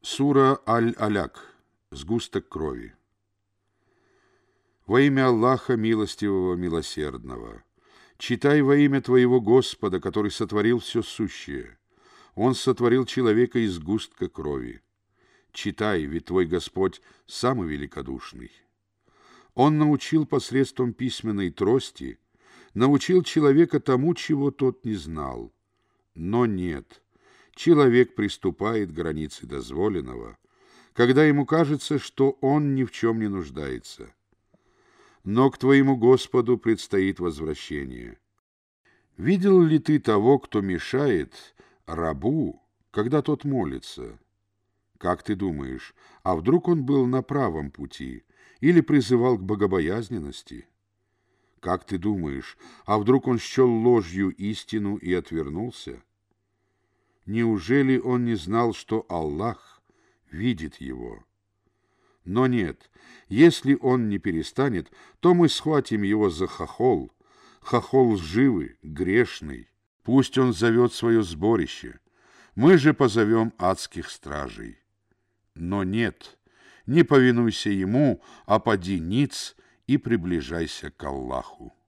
Сура Аль-Аляк. Сгусток крови. Во имя Аллаха Милостивого, Милосердного. Читай во имя Твоего Господа, который сотворил все сущее. Он сотворил человека из сгустка крови. Читай, ведь Твой Господь самый великодушный. Он научил посредством письменной трости, научил человека тому, чего тот не знал. Но нет, человек приступает к границе дозволенного, когда ему кажется, что он ни в чем не нуждается. Но к Твоему Господу предстоит возвращение. Видел ли ты того, кто мешает рабу, когда тот молится? Как ты думаешь, а вдруг он был на правом пути или призывал к богобоязненности? Как ты думаешь, а вдруг он счел ложью истину и отвернулся? Неужели он не знал, что Аллах видит его? Но нет, если он не перестанет, то мы схватим его за хохол лживый, грешный. Пусть он зовет свое сборище, мы же позовем адских стражей. Но нет, не повинуйся ему, а поди ниц и приближайся к Аллаху.